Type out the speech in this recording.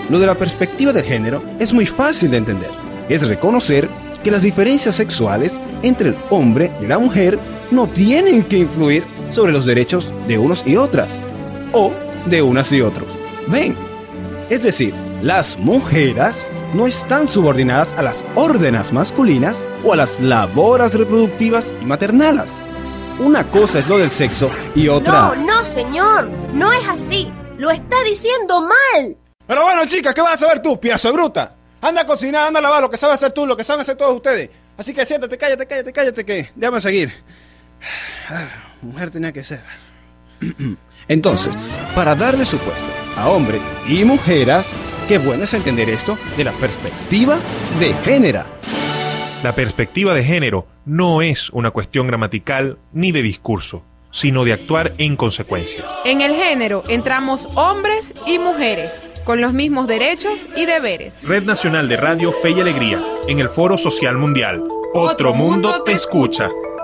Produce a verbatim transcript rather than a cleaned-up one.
Lo de la perspectiva de género es muy fácil de entender. Es reconocer que las diferencias sexuales entre el hombre y la mujer no tienen que influir sobre los derechos de unos y otras, o de unas y otros. Ven, es decir, las mujeres no están subordinadas a las órdenes masculinas o a las labores reproductivas y maternales. Una cosa es lo del sexo y otra... No, no, señor, no es así. Lo está diciendo mal. Pero bueno, chicas, ¿qué vas a saber tú, piazo de bruta? Anda a cocinar, anda a lavar, lo que sabes hacer tú, lo que saben hacer todos ustedes. Así que siéntate, cállate, cállate, cállate, que déjame seguir. Mujer tenía que ser. Entonces, para darle su puesto a hombres y mujeres, qué bueno es entender esto de la perspectiva de género. La perspectiva de género no es una cuestión gramatical ni de discurso, sino de actuar en consecuencia. En el género entramos hombres y mujeres, con los mismos derechos y deberes. Red Nacional de Radio Fe y Alegría, en el Foro Social Mundial. Otro, Otro mundo te escucha.